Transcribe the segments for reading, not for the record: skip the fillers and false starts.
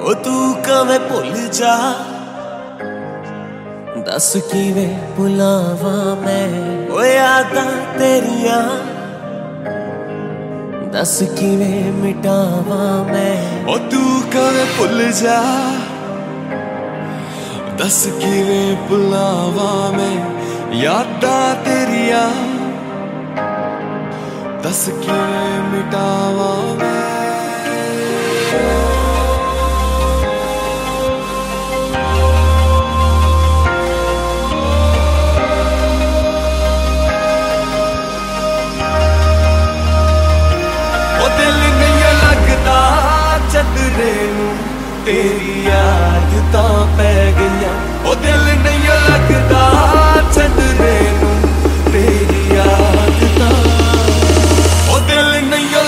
ओ तू कवे भुल जा, दस किवें भुलावा मैं ओ यादां तेरियां, दस किवें मिटावा मैं। ओ तू कवे भुल जा, दस किवें भुलावा मैं यादां तेरियां, दस किवें मिटावा मैं। चंदरे नूं तेरी याद तां पै गईयां, ओ दिल नहीं लगदा चंदरे नूं तेरी याद तां, ओ दिल नहीं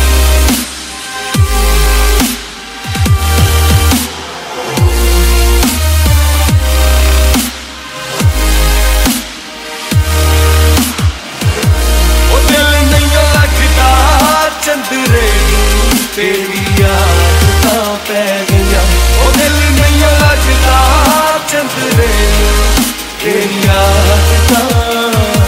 ओ दिल नहीं लगदा चंदरे नूं तेरी याद तां पै गईयां, ओ दिल नहीं लगदा चंदरे नूं तेरी याद तां।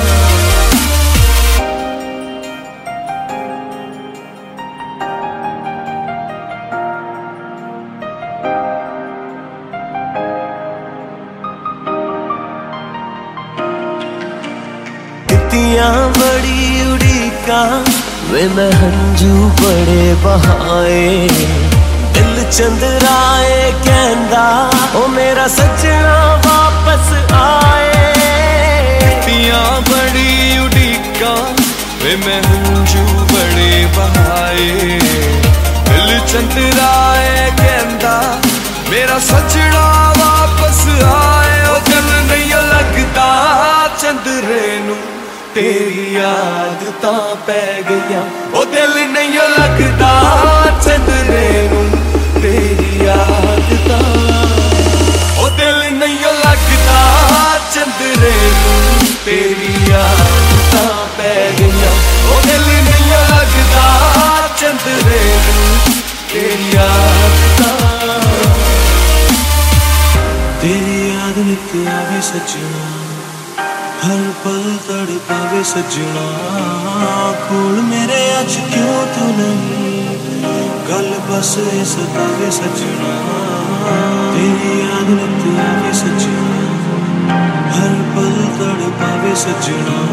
कितियां बड़ी उड़ीकां वे मैं हंजू बड़े बहाए, दिल चंदराए कहंदा ओ मेरा सजना वापस आए। कितियां बड़ी उड़ीकां वे मैं हंजू बड़े बहाए, दिल चंदराए कहंदा मेरा सजना वापस आए। ओ दिल नहीं लगदा चंदरे नूं तेरी याद तां पै गईयां, ओ दिल नहीं लगदा चंदरे नूं तेरी याद तां, ओ दिल नहीं लगदा चंदरे नूं तेरी याद तां पै गईयां, ओ दिल नहीं लगदा चंदरे नूं तेरी याद तां। तेरी याद नित आवे सजना, हर पल तड़पावे सजना, कोल मेरे अज क्यों तू नहीं, गल बस सतावे सजना। तेरी याद नित आवे सजना, हर पल तड़पावे सजना,